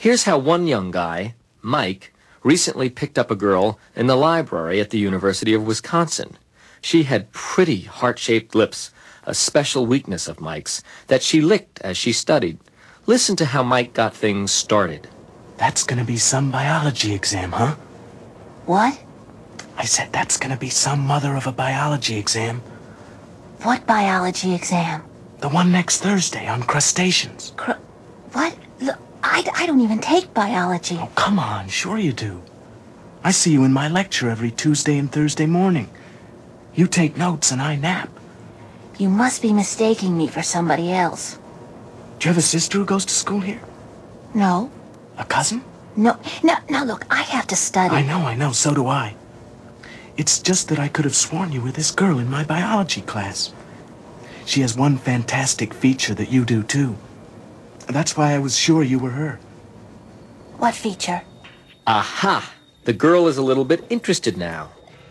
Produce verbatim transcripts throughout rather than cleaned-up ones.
Here's how one young guy, Mike, recently picked up a girl in the library at the University of Wisconsin. She had pretty heart-shaped lips, a special weakness of Mike's, that she licked as she studied. Listen to how Mike got things started. That's gonna be some biology exam, huh? What? I said that's gonna be some mother of a biology exam. What biology exam? The one next Thursday on crustaceans. Cr what? Look, I, I don't even take biology. Oh, come on, sure you do. I see you in my lecture every Tuesday and Thursday morning. You take notes and I nap. You must be mistaking me for somebody else. Do you have a sister who goes to school here? No. A cousin? No. Now, now look, I have to study. I know, I know, so do I. It's just that I could have sworn you were this girl in my biology class. She has one fantastic feature that you do, too. That's why I was sure you were her. What feature? Aha! The girl is a little bit interested now.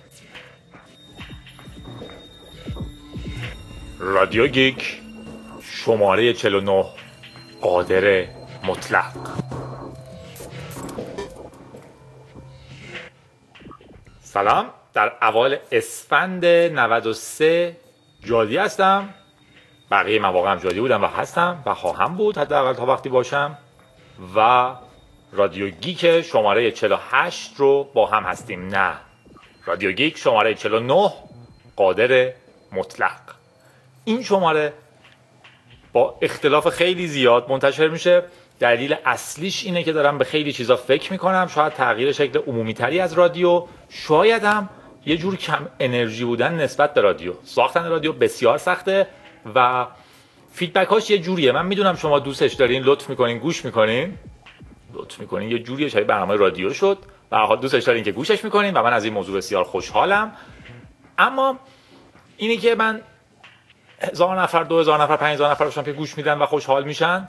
رادیو گیک شماره چهل و نه قادر مطلق. سلام، در اوایل اسفند نود و سه جادی هستم. بقیه مواقع هم جادی بودم و هستم و خواهم بود حداقل تا وقتی باشم. و رادیو گیک شماره چهل و هشت رو با هم هستیم. نه، رادیو گیک شماره چهل و نه قادر مطلق. این شماره با اختلاف خیلی زیاد منتشر میشه. دلیل اصلیش اینه که دارم به خیلی چیزا فکر میکنم. شاید تغییر شکل عمومی تری از رادیو، شاید هم یه جور کم انرژی بودن نسبت به رادیو. ساختن رادیو بسیار سخته و فیدبک هاش یه جوریه. من میدونم شما دوستش دارین، لطف میکنین، گوش میکنین، لطف میکنین، یه جوریه شاید برنامه رادیو شد و حال دوستش دارین که گوشش میکنین و من از این موضوع بسیار خوشحالم. اما اینی که من هزار نفر، دو هزار نفر، پنج هزار نفر باشم که گوش میدن و خوشحال میشن،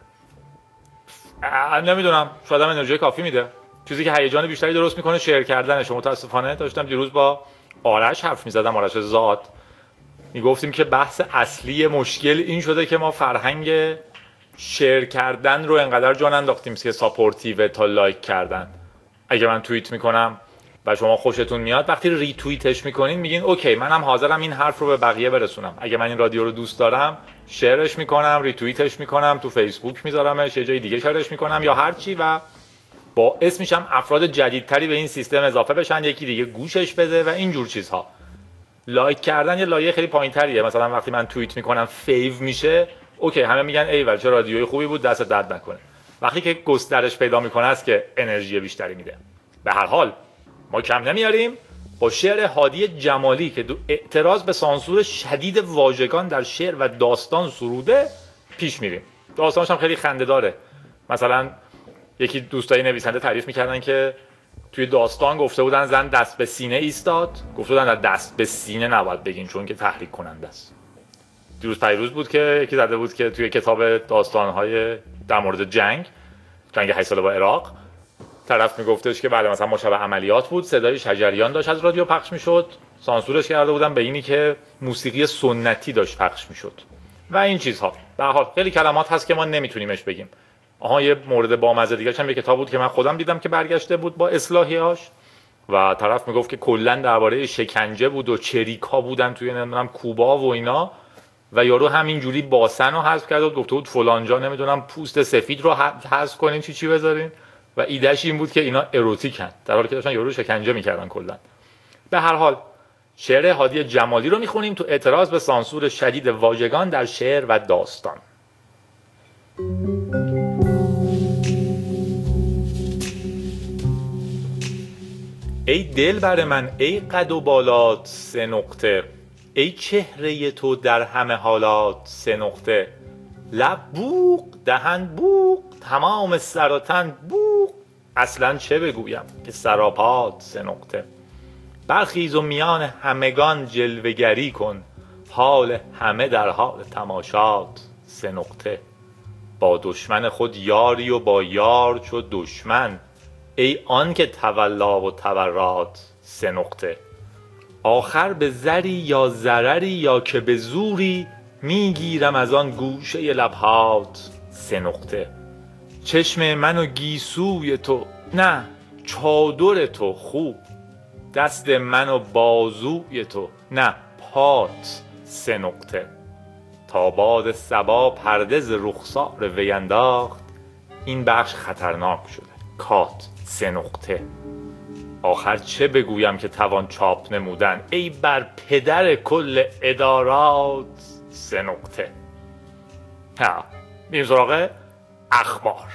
نمیدونم، شاید هم انرژی کافی میده. چیزی که هیجان بیشتری درست میکنه شیر کردنش. متاسفانه داشتم دیروز با آرش حرف میزدم، آرش زاد، میگفتیم که بحث اصلی مشکل این شده که ما فرهنگ شیر کردن رو انقدر جان انداختیم که ساپورتیو تا لایک کردن. اگه من توییت میکنم و شما خوشتون میاد، وقتی ری توییتش میکنین میگین اوکی منم حاضرم این حرف رو به بقیه برسونم. اگه من این رادیو رو دوست دارم شیرش میکنم، ری توییتش میکنم، تو فیسبوک میذارمش، یه جای دیگه شیرش میکنم یا هر چی و باعث میشم افراد جدیدتری به این سیستم اضافه بشن، یکی دیگه گوشش بده و این جور چیزها. لایک کردن یه لایه خیلی پایینتریه. مثلا وقتی من توییت میکنم فیو میشه، اوکی همه میگن ایول چه رادیوی خوبی بود، دست درد نکنه. وقتی که گسترش پیدا میکنه است که انرژی بیشتری میده. به هر حال ما کم نمیاریم. با شعر هادی جمالی که اعتراض به سانسور شدید واژگان در شعر و داستان سروده پیش میریم. داستانش هم خیلی خنده داره. مثلا یکی دوستای نویسنده تعریف میکردن که توی داستان گفته بودن زن دست به سینه ایستاد، گفته بودن دست به سینه نباید بگین چون که تحریک کننده است. دیروز پیروز بود که یکی زده بود که توی کتاب داستان‌های در مورد جنگ جنگ هشت ساله با عراق طرف میگفتش که بله مثلا مشابه عملیات بود، صدای شجریان داشت از رادیو پخش میشد، سانسورش کرده بودن به اینی که موسیقی سنتی داشت پخش میشد و این چیزها. به هر حال خیلی کلمات هست که ما نمیتونیمش بگیم. آها یه مورد بامزه دیگه هم یه کتاب بود که من خودم دیدم که برگشته بود با اصلاحیاش و طرف میگفت که کلا درباره شکنجه بود و چریکا بودن توی نمیدونم کوبا و اینا و یارو همینجوری باسن رو حذف کرد و گفته بود فلان جا نمیدونم پوست سفید رو حذف کنین چی چی بذارین و ایدهش این بود که اینا اروتیکن در حالی که داشتن یارو شکنجه میکردن کلا. به هر حال شعر هادی جمالی رو میخونیم تو اعتراض به سانسور شدید واژگان در شعر و داستان. ای دلبر من ای قد و بالات سه نقطه، ای چهره تو در همه حالات سه نقطه، لب بوق دهن بوق تمام سر و تن بوق، اصلا چه بگویم که سراپات سه نقطه. برخیز و میان همگان جلوه‌گری کن، حال همه در حال تماشات سه نقطه. با دشمن خود یاری و با یار چو دشمن، ای آن که تولا و تورات سه نقطه. آخر به زری یا ضرری یا که به زوری، میگیرم از آن گوشه لبهات سه نقطه. چشم منو گیسوی تو، نه چادر تو خوب، دست منو بازوی تو، نه پات سه نقطه. تا باد صبا پرده ز رخسار وی انداخت، این بخش خطرناک شده. کات سه نقطه. آخر چه بگویم که توان چاپ نمودن، ای بر پدر کل ادارات سه نقطه. ها میریم سراغ اخبار.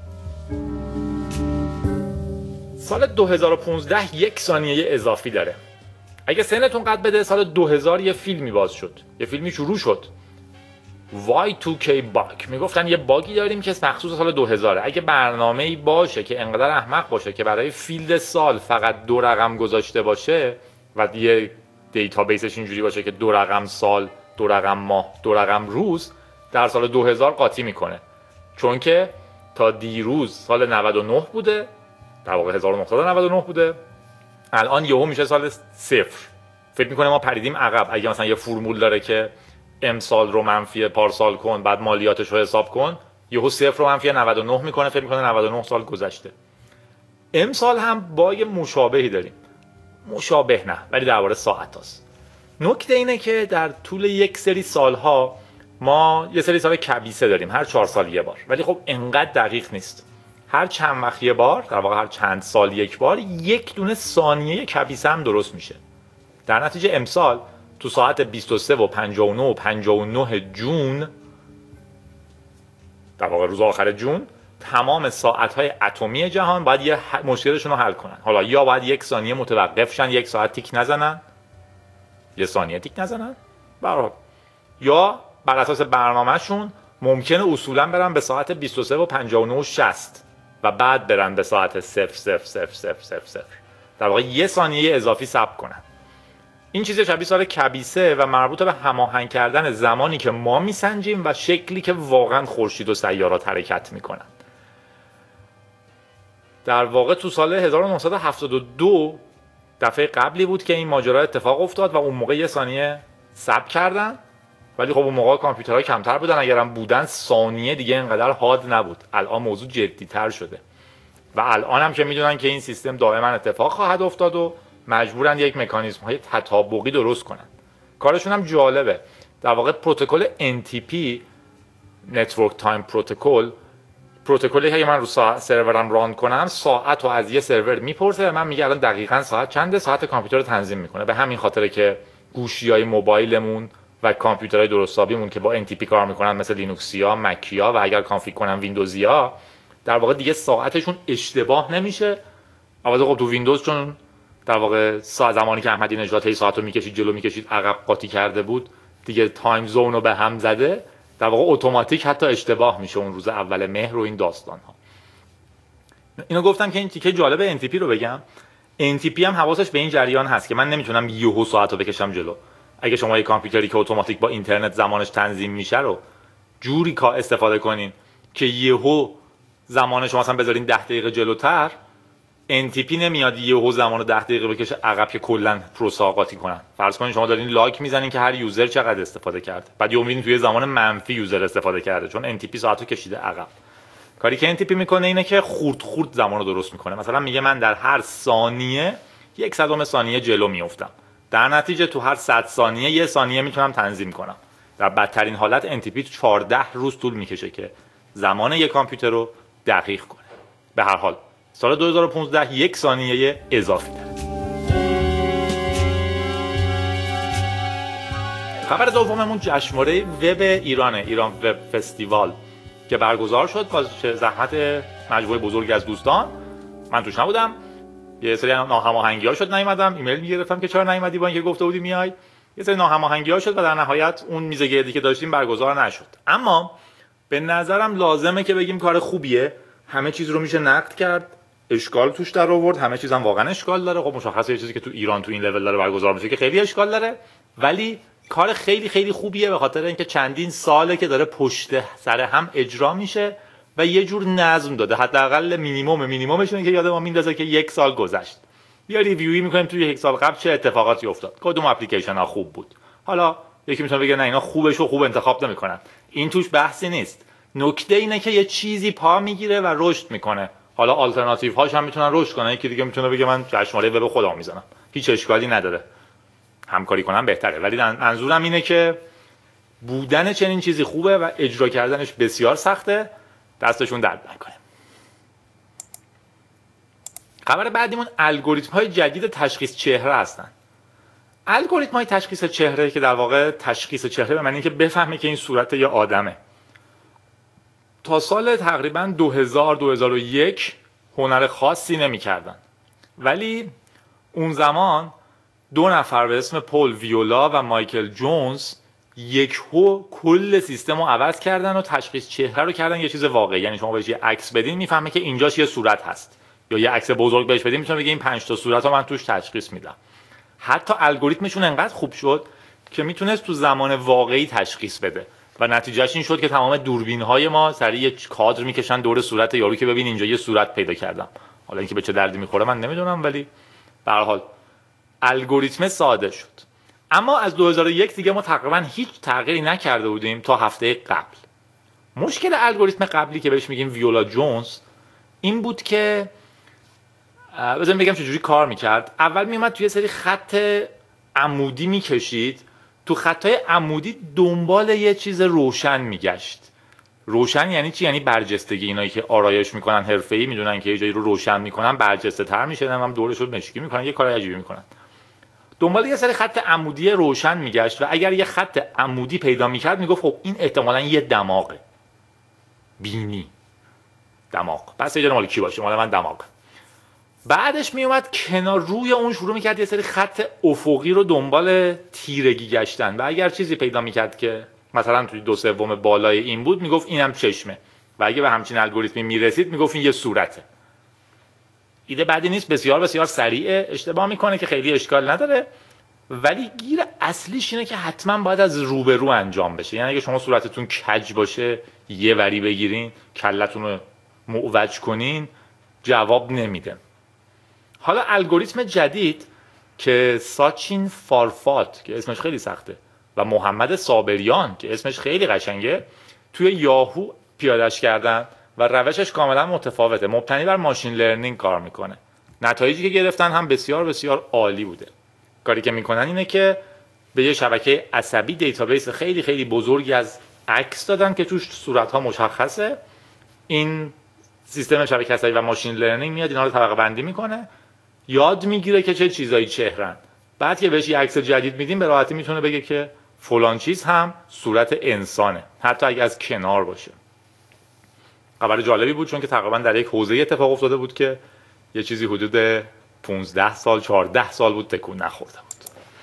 سال دو هزار و پانزده یک ثانیه اضافی داره. اگه سنتون قد بده سال دو هزار یه فیلمی باز شد، یه فیلمی شروع شد، وای تو کی باگ. میگفتن یه باگی داریم که مخصوص سال دو هزاره. اگه برنامه‌ای باشه که انقدر احمق باشه که برای فیلد سال فقط دو رقم گذاشته باشه و یه دیتابیسش اینجوری باشه که دو رقم سال، دو رقم ماه، دو رقم روز، در سال دو هزار قاطی میکنه. چون که تا دیروز سال نود و نه بوده، در واقع هزار و نهصد و نود و نه بوده، الان یهو میشه سال صفر. فکر میکنه ما پریدیم عقب. اگه مثلا یه فرمول داره که امسال رو منفی پارسال کن بعد مالیاتش رو حساب کن، یهو صفر رو منفی نود و نه میکنه، فکر میکنه نود و نه سال گذشته. امسال هم با یه مشابهی داریم. مشابه نه، ولی درباره ساعت هاست. نکته اینه که در طول یک سری سالها ما یه سری سال کبیسه داریم، هر چهار سال یه بار، ولی خب انقدر دقیق نیست. هر چند وقت یه بار، در واقع هر چند سال یک بار، یک دونه ثانیه کبیسه هم درست میشه. در نتیجه امسال تو ساعت بیست و سه و پنجاه و نه و پنجاه و نه جون، در واقع روز آخر جون، تمام ساعت‌های اتمی جهان باید یه مشکلشون رو حل کنن. حالا یا باید یک ثانیه متوقف شن، یک ساعت تیک نزنن، یه ثانیه تیک نزنن، برای یا بر اساس برنامهشون ممکنه اصولا برن به ساعت بیست و سه و پنجاه و نه و شصت و بعد برن به ساعت صفر صفر صفر صفر صفر صفر، در واقع یه ثانیه اضافی ثبت کنن. این چیز شبیه سال کبیسه و مربوط به هماهنگ کردن زمانی که ما میسنجیم و شکلی که واقعا خورشید و سیارات حرکت میکنن. در واقع تو سال هزار و نهصد و هفتاد و دو دفعه قبلی بود که این ماجرا اتفاق افتاد و اون موقع یه ثانیه ثبت کردن، ولی خب اون موقع کامپیوترها کمتر بودن، اگرم بودن ثانیه دیگه اینقدر حاد نبود. الان موضوع جدی‌تر شده و الان هم که میدونن که این سیستم دائما اتفاق خواهد افتاد و مجبورن یک مکانیزم های تطابقی درست کنن. کارشون هم جالبه. در واقع پروتکل ان تی پی، Network Time Protocol، پروتکلی که من رو سرورم ران کنم ساعت رو از یه سرور میپرسه و من میگه الان دقیقاً ساعت چنده، ساعت کامپیوتر رو تنظیم میکنه. به همین خاطره که گوشی‌های موبایلمون و کامپیوترهای درستابیمون که با ان تی پی کار میکنن، مثل لینوکسیا، مکیا و اگر کانفیگ کنن ویندوزیا، در واقع دیگه ساعتشون اشتباه نمیشه. البته خب تو ویندوز چون در واقع ساعت زمانی که احمدی نژاد هی ساعت رو میکشید جلو میکشید عقب قاطی کرده بود، دیگه تایم زون رو به هم زده، در واقع اتوماتیک حتی اشتباه میشه اون روز اول مهر و این داستان ها. اینو گفتم که این تیکه جالب ان تی پی رو بگم. ان تی پی هم حواسش به این جریان هست که من نمیتونم یهو ساعت رو بکشم جلو. اگه شما یه کامپیوتری که اتوماتیک با اینترنت زمانش تنظیم میشه رو جوری کا استفاده کنین که یهو زمان شما مثلا بذارین ده دقیقه جلوتر، ان تی پی نمیاد یهو زمانو ده دقیقه بکشه عقب که کلا پروسه قاطی کنن. فرض کنین شما دارین لاک میزنین که هر یوزر چقدر استفاده کرده، بعد یهو میبینین توی زمان منفی یوزر استفاده کرده چون ان تی پی ساعتو کشیده عقب. کاری که ان تی پی میکنه اینه که خورد خورد زمانو درست میکنه. مثلا میگه من در هر ثانیه یک صدم ثانیه جلو میافتم، در نتیجه تو هر صد ثانیه یه ثانیه میتونم تنظیم کنم. در بدترین حالت ان تی پی چهارده روز طول میکشه که زمان یک کامپیوتر رو دقیق کنه. به هر حال سال دو هزار و پانزده یک ثانیه اضافی داره. خبر دوممون جشنواره وب ایرانه، ایران وب فستیوال که برگزار شد با زحمت مجموعه بزرگی از دوستان. من توش نبودم، یه سری ناهماهنگی‌ها شد نیومدم، ایمیل میگرفتم که چرا نیومدی با اینکه گفته بودی میای. یه سری ناهماهنگی‌ها شد و در نهایت اون میز گردی که داشتیم برگزار نشد. اما به نظرم لازمه که بگیم کار خوبیه. همه چیز رو میشه نقد کرد، اشکال توش در آورد، همه چیزم واقعا اشکال داره. خب مشخصه یه چیزی که تو ایران تو این لول داره برگزار میشه که خیلی اشکال داره، ولی کار خیلی خیلی خوبیه به خاطر اینکه چندین ساله که داره پشت سر هم اجرا میشه و یه جور نظم داده. حداقل مینیمم مینیممش اینه که یاد ما میندازه که یک سال گذشت، بیا ریویوی میکنیم توی یک سال قبل چه اتفاقاتی افتاد، کدوم اپلیکیشن ها خوب بود. حالا یکی میتونه بگه نه اینا خوبش رو خوب انتخاب نمیکنن، این توش بحثی نیست. نکته اینه که یه چیزی پا میگیره و رشد میکنه. حالا آلترناتیو هاش هم میتونن رشد کنن. یکی دیگه میتونه بگه من جشنواره وب خودم میزنم، هیچ اشکالی نداره، همکاری کنم بهتره. ولی منظورم اینه که بودن چنین چیزی خوبه و اجرا کردنش بسیار سخته. دستشون درد نکنه. خبر بعدیمون الگوریتم های جدید تشخیص چهره هستن. الگوریتم های تشخیص چهره که در واقع تشخیص چهره به معنی اینکه بفهمه که این صورت یه آدمه. تا سال تقریبا دو هزار دو هزار و یک هنر خاصی نمی‌کردن. ولی اون زمان دو نفر به اسم پول ویولا و مایکل جونز یک هو کل سیستم رو عوض کردن و تشخیص چهره رو کردن یه چیز واقعی. یعنی شما بهش یه عکس بدین میفهمه که اینجاش یه صورت هست، یا یه عکس بزرگ بهش بدین میتونه بگه این پنج تا صورت رو من توش تشخیص میدم. حتی الگوریتمشون انقدر خوب شد که میتونست تو زمان واقعی تشخیص بده و نتیجهش این شد که تمام دوربین‌های ما سریع یک کادر میکشن دور صورت یارو که ببین اینجا یه صورت پیدا کردم. حالا اینکه به چه دردی میخوره من نمیدونم، ولی به هر حال الگوریتم ساده شد. اما از دو هزار و یک دیگه ما تقریبا هیچ تغییری نکرده بودیم تا هفته قبل. مشکل الگوریتم قبلی که بهش میگیم ویولا جونز این بود که بذارم بگم چجوری کار میکرد. اول میومد توی سری خط عمودی میکشید، تو خطای عمودی دنبال یه چیز روشن میگشت. روشن یعنی چی؟ یعنی برجستگی. اینایی که آرایش میکنن حرفه‌ای میدونن که یه جایی رو روشن میکنن برجسته تر میشه، هم دورش رو مشکی میکنن، یه کار عجیبی میکنن. دنبال یه سری خط عمودی روشن میگشت و اگر یه خط عمودی پیدا میکرد میگفت خب این احتمالاً یه دماغه. بینی دماغ. پس یه جا مال کی باشه؟ مال من دماغ. بعدش میومد کنار روی اون شروع میکرد یه سری خط افقی رو دنبال تیرگی گشتن و اگر چیزی پیدا میکرد که مثلا توی دو سوم بالای این بود میگفت اینم چشمه و اگه به همچین الگوریتمی میرسید میگفت این یه صورته. ایده بعدی نیست، بسیار بسیار سریع اشتباه میکنه که خیلی اشکال نداره، ولی گیر اصلیش اینه که حتما باید از روبرو انجام بشه. یعنی اگه شما صورتتون کج باشه یه وری بگیرین کلتون رو معوج کنین جواب نمیده. حالا الگوریتم جدید که ساچین فارفات که اسمش خیلی سخته و محمد صابریان که اسمش خیلی قشنگه توی یاهو پیادهش کردن و روشش کاملا متفاوته. مبتنی بر ماشین لرنینگ کار میکنه. نتایجی که گرفتن هم بسیار بسیار عالی بوده. کاری که میکنن اینه که به یه شبکه عصبی دیتابیس خیلی خیلی بزرگی از عکس دادن که توش صورت‌ها مشخصه. این سیستم شبکه عصبی و ماشین لرنینگ میاد اینا رو طبقه بندی میکنه، یاد میگیره که چه چیزایی چهرن. بعد که بهش یه عکس جدید میدیم به راحتی میتونه بگه که فلان چیز هم صورت انسانه، حتی اگه از کنار باشه. خبر جالبی بود چون که تقریبا در یک حوزه اتفاق افتاده بود که یه چیزی حدود پانزده سال چهارده سال بود تکون نخورده بود.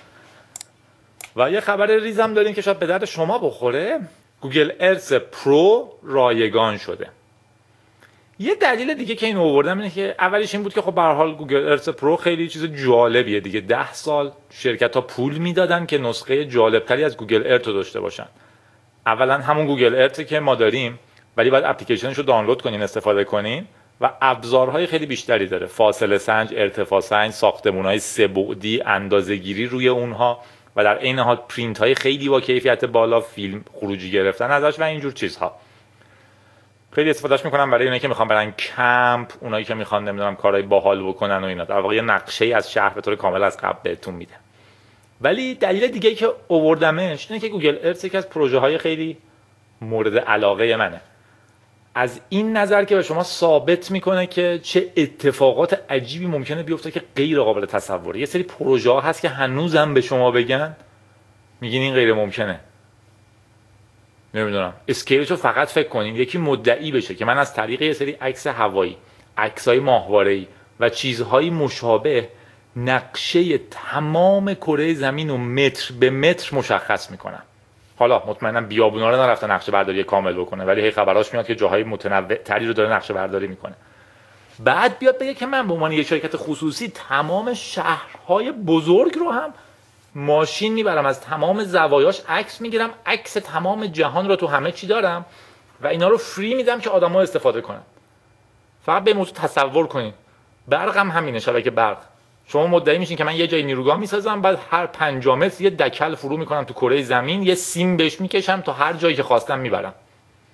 و یه خبر ریزم داریم که شاید به درد شما بخوره. گوگل ارث پرو رایگان شده. یه دلیل دیگه که این آوردم اینه که اولیش این بود که خب به هر حال گوگل ارث پرو خیلی چیز جالبیه دیگه. ده سال شرکت‌ها پول میدادن که نسخه جالبتری از گوگل ارث رو داشته باشن. اولا همون گوگل ارثی که ما داریم ولی باید اپلیکیشنش رو دانلود کنین استفاده کنین و ابزارهای خیلی بیشتری داره. فاصله سنج، ارتفاع سنج، ساختمان‌های سه بعدی، اندازه‌گیری روی اونها و در عین حال پرینت‌های خیلی با کیفیت بالا، فیلم خروجی گرفتن ازش و اینجور چیزها. خیلی استفادهش میکنم برای اونایی که میخوان برن کمپ، اونایی که میخوان نمیدونم کارهای باحال بکنن و اینا. در واقع یه نقشه از شهر به طور کامل از قبل بهتون میده. ولی دلیل دیگه که آوردمش اینه که گوگل ارث یکی از پروژه‌های خیلی مورد علاقه منه. از این نظر که به شما ثابت میکنه که چه اتفاقات عجیبی ممکنه بیفته که غیر قابل تصوره. یه سری پروژه ها هست که هنوزم به شما بگن میگین این غیر ممکنه. نمیدونم اسکیلش رو فقط فکر کنین یکی مدعی بشه که من از طریق یه سری عکس هوایی، عکسای ماهواره‌ای و چیزهای مشابه نقشه تمام کره زمین رو متر به متر مشخص میکنم. حالا مطمئنا بیابونا رو نرفته نقشه برداری کامل بکنه ولی هی خبراش میاد که جاهای متنوع تری رو داره نقشه برداری میکنه. بعد بیاد بگه که من به عنوان یه شرکت خصوصی تمام شهرهای بزرگ رو هم ماشین میبرم از تمام زوایاش عکس میگیرم، عکس تمام جهان رو تو همه چی دارم و اینا رو فری میدم که آدما استفاده کنن. فقط به موضوع تصور کنین. برق هم همینه، شبکه برق. شما مدعی میشین که من یه جای نیروگاه میسازم بعد هر پنجاه متر یه دکل فرو میکنم تو کره زمین، یه سیم بهش میکشم تا هر جایی که خواستم میبرم.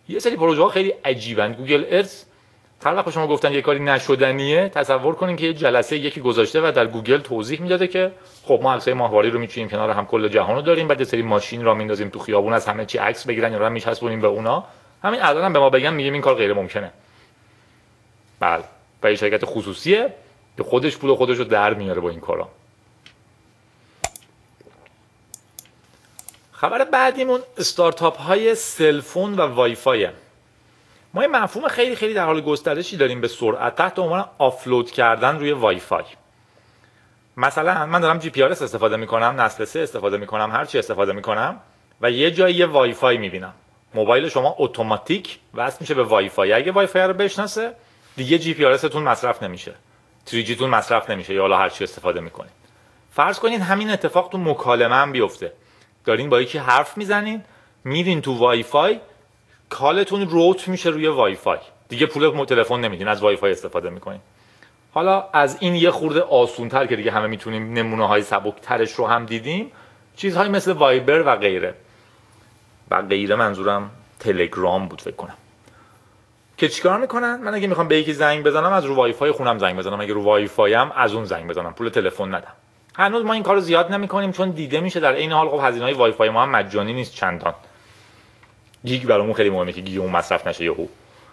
یه سری پروژه ها خیلی عجیبن. گوگل ارث هر وقت شما گفتن یه کاری نشدنیه، تصور کنین که یه جلسه یکی گذاشته و در گوگل توضیح میداده که خب ما عکسای ماهواری رو میچینیم کنار هم، کل جهان رو داریم، بعد یه سری ماشین را میندازیم تو خیابون از همه چی عکس بگیرن یا رو میچسبونیم به اونا. همین الان هم به ما بگن میگیم این کار غیر ممکنه. بله، و یه شرکت خصوصیه که خودش پول خودش رو در میاره با این کارا. خبر بعدیمون استارتاپ های سلفون و وای فای. ما یه مفهوم خیلی خیلی در حال گسترشی داریم به سرعت تحت عنوان آفلود کردن روی وای فای. مثلا من دارم جی پی آر اس استفاده میکنم، نسل سه استفاده میکنم، هر چی استفاده میکنم و یه جایی یه وای فای میبینم. موبایل شما اتوماتیک وصل میشه به وای فای. اگه وای فای رو بشناسه دیگه جی پی آر اس تون مصرف نمیشه، تری جی تون مصرف نمیشه یا حالا هر چی استفاده میکنید. فرض کنین همین اتفاق تو مکالمه هم بیفته. دارین با یکی حرف میزنین، میرین تو وای فای، کالتون روت میشه روی وای فای، دیگه پول تلفن نمیدین، از وای فای استفاده میکنین. حالا از این یه خورده آسونتر که دیگه همه میتونیم نمونه های سبکترش رو هم دیدیم، چیزهایی مثل وایبر و غیره. و غیره منظورم تلگرام بود فکر کنم. که چیکار میکنن؟ من اگه میخوام به یکی زنگ بزنم از رو وای فای خونم زنگ بزنم، اگه رو وای فای ام از اون زنگ بزنم، پول تلفن ندم. هنوز ما این کارو زیاد نمیکنیم چون دیده میشه در عین حال خب هزینه‌های وای فای ما هم مجانی نیست چندان. گیگ برامون خیلی مهمه که گیگ اون مصرف نشه یهو.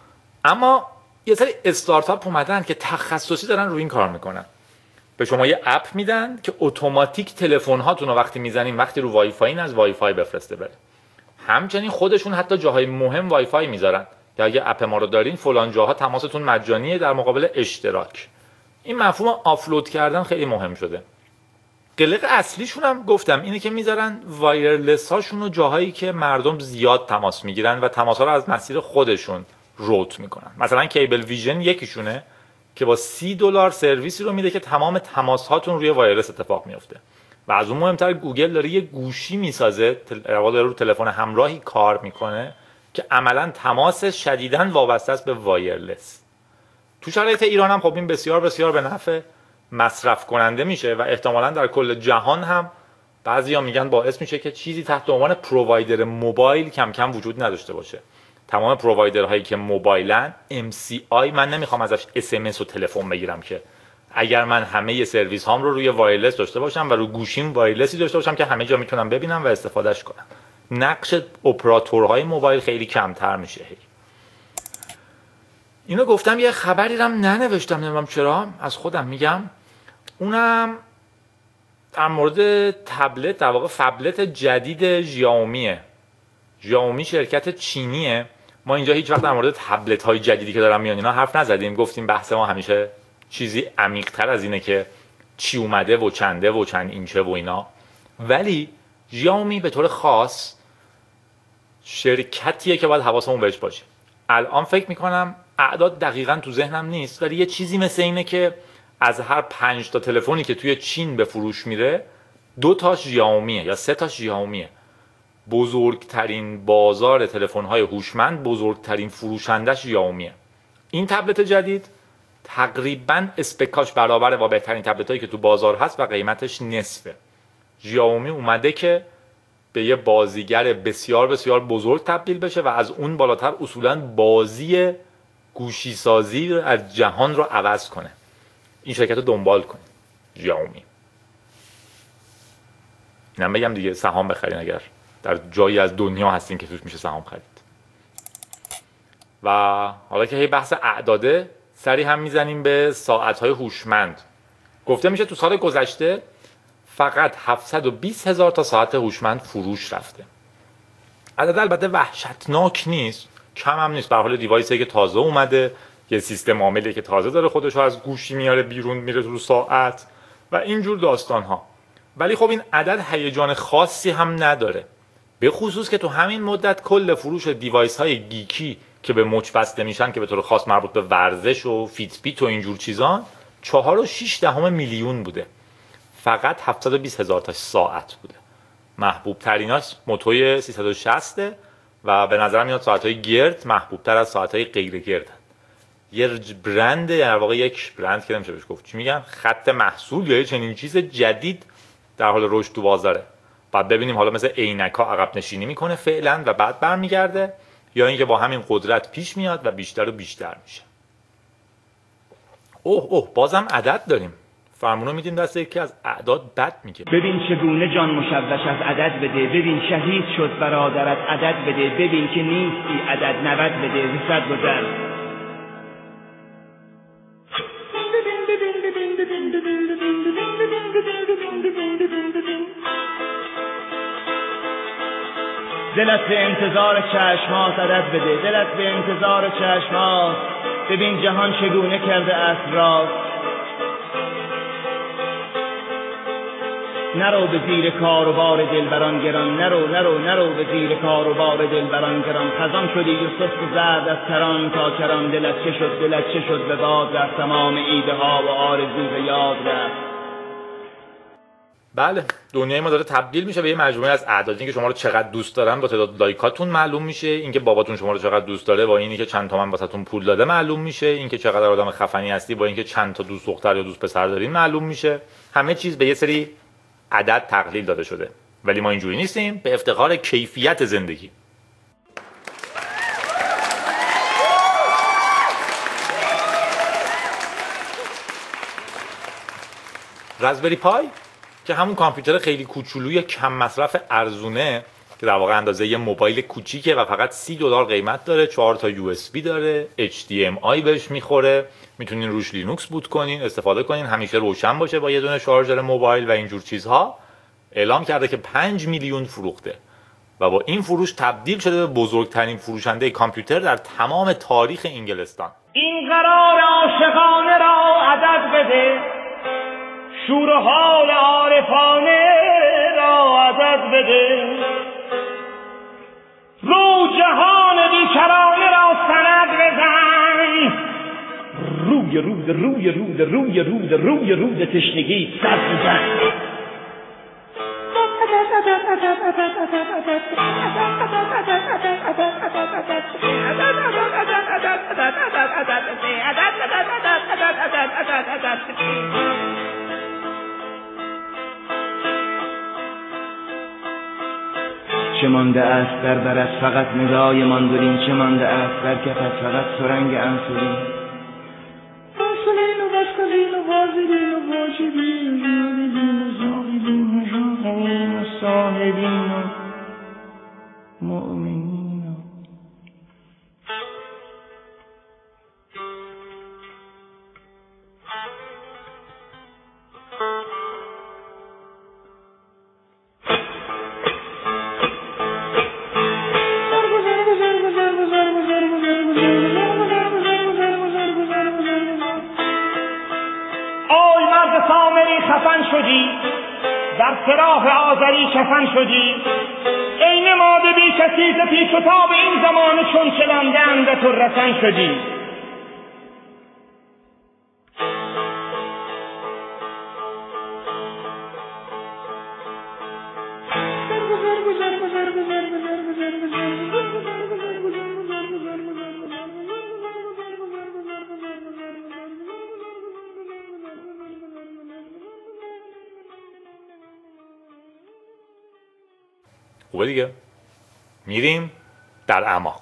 اما یه سری استارتاپ اومدن که تخصصی دارن روی این کار میکنن. به شما یه اپ میدن که اتوماتیک تلفن هاتون رو وقتی میزنین وقتی رو وای فای از وای فای بفرسته بره. همچنین خودشون حتی جاهای مهم وای فای میذارن که اگه اپ ما رو دارین فلان جاها تماستون مجانیه در مقابل اشتراک. این مفهوم آفلود کردن خیلی مهم شده. قلق اصلیشون هم گفتم اینه که میذارن وایرلس هاشون رو جاهایی که مردم زیاد تماس میگیرن و تماس ها رو از مسیر خودشون روت میکنن. مثلا کیبل ویژن یکیشونه که با سی دلار سرویسی رو میده که تمام تماس هاتون روی وایرلس اتفاق میفته. و از اون مهمتر گوگل داره یه گوشی میسازه، داره رو تلفن همراهی کار میکنه که عملا تماس شدیداً وابسته است به وایرلس. تو شرایط ایران هم خب این بسیار بسیار به نفع مصرف کننده میشه و احتمالاً در کل جهان هم بعضیا میگن باعث میشه که چیزی تحت عنوان پرووایدر موبایل کم کم وجود نداشته باشه. تمام پرووایدرهایی که موبایلن ام سی آی من نمیخوام ازش اس ام اس و تلفن بگیرم که اگر من همه سرویس هام رو روی وایرلس داشته باشم و رو گوشیم وایرلسی داشته باشم که همه جا میتونم ببینم و استفادهش کنم، نقش اپراتورهای موبایل خیلی کمتر میشه. اینو گفتم یه خبری رم ننوشتم، نمیدونم چرا، از خودم میگم. اونم در مورد تبلت، در واقع فبلت جدید ژائومیه. ژائومی شرکت چینیه. ما اینجا هیچ وقت در مورد تبلت های جدیدی که دارن میان اینا حرف نزدیم، گفتیم بحث ما همیشه چیزی عمیق تر از اینه که چی اومده و چنده و چند اینچه و اینا. ولی ژائومی به طور خاص شرکتیه که باید حواسمون بهش باشه. الان فکر میکنم اعداد دقیقاً تو ذهنم نیست ولی یه چیزی مثل اینه که از هر پنج تا تلفنی که توی چین به فروش میره دو تاش ژائومیه یا سه تاش ژائومیه. بزرگترین بازار تلفن‌های هوشمند، بزرگترین فروشندش ژائومیه. این تبلت جدید تقریباً اسپکاش برابره با بهترین تبلتایی که تو بازار هست و قیمتش نصفه. ژائومی اومده که به یه بازیگر بسیار بسیار بزرگ تبدیل بشه و از اون بالاتر اصولاً بازی گوشی سازی از جهان رو عوض کنه. این شرکت رو دنبال کنه، ژائومی. اینم بگم دیگه، سهام بخرین اگر در جایی از دنیا هستین که توش میشه سهام خرید. و حالا که هی بحث اعداده، سری هم میزنیم به ساعت‌های هوشمند. گفته میشه تو سال گذشته فقط هفتصد و بیست هزار تا ساعت هوشمند فروش رفته. عدد البته وحشتناک نیست، کم هم نیست، به حال دیوایسی که تازه اومده، یه سیستم عاملی که تازه داره خودش رو از گوشی میاره بیرون میره تو ساعت و اینجور داستان‌ها. ولی خب این عدد هیجان خاصی هم نداره، به خصوص که تو همین مدت کل فروش دیوایس های گیکی که به مچ بسته میشن که به طور خاص مربوط به ورزش و فیت بیت و اینجور چیزان چهار و شیش دهم میلیون بوده. فقط هفتصد و بیست هزار تا ساعت بوده. محبوب تریناش موتوی سیصد و شصت و به نظرم میاد ساعت های گرد محبوب تر از ساعت های غیر گرد. یه برند، در واقع یک برند که نمیشه بهش گفت چی میگن، خط محصول یا چنین چیز جدید در حال رشد تو بازاره. بعد ببینیم حالا مثل عینک‌ها عقب نشینی میکنه فعلا و بعد برمیگرده یا اینکه با همین قدرت پیش میاد و بیشتر و بیشتر میشه. اوه اوه بازم عدد داریم. فرمونو میدیم دست یکی از اعداد بد میگه. ببین چگونه جان مشوش از عدد بده، ببین شهید شد برادرت عدد بده، ببین که نیستی عدد نود بده وسط گذر. دلت به انتظار چشمات عدد بده، دلت به انتظار چشمات، ببین جهان چگونه کرده است راست. نرو به زیر کار و بار دلبران گران، نرو نرو نرو به زیر کار و بار دلبران گران. خزان شدی و سست و زرد از کران تا کران، دلت چه شد دلت چه شد به باد رفت، تمام ایده ها و آرزو به یاد رفت. بله دنیای ما داره تبدیل میشه به یه مجموعه از اعداد. اینکه شما رو چقدر دوست دارن با تعداد لایکاتون معلوم میشه، اینکه باباتون شما رو چقدر دوست داره با اینی که چند تومن واسهتون پول داده معلوم میشه، اینکه چقدر آدم خفنی هستی با اینکه چند تا دوست دختر یا دوست پسر دارین معلوم میشه. همه چیز به یه سری عدد تقلیل داده شده، ولی ما اینجوری نیستیم، به افتخار کیفیت زندگی. رازبری پای که همون کامپیوتر خیلی کوچولوی کم مصرف ارزونه که در واقع اندازه یه موبایل کوچیکه و فقط سی دلار قیمت داره، چهار تا یو اس بی داره، اچ دی ام آی بهش میخوره، میتونین روش لینوکس بوت کنین، استفاده کنین، همیشه روشن باشه با یه دونه شارژر موبایل و اینجور چیزها. اعلام کرده که پنج میلیون فروخته و با این فروش تبدیل شده به بزرگترین فروشنده کامپیوتر در تمام تاریخ انگلستان. این قرار عاشقانه را عدد بده، شور و حال عارفانه را عدد بده، رو جهان بیکرانه را سند بزن، روی رود روی رود روی رود روی رود تشنگی سر بزن. چه مانده است در برت فقط ندای ماندولین، چه مانده است در کفت فقط سرنگ انسولین. انسولین و واسکولین و وازلین و واژلین و زاغلین و ژاغلین و صاحبین و مؤمنین و خفن شدی، در سراح آذری کفن شدی، ای نماده بی کسی ز پیچ و تاب این زمان چون چلاندند و تو رسن شدی. خوبه دیگه، میریم در اعماق.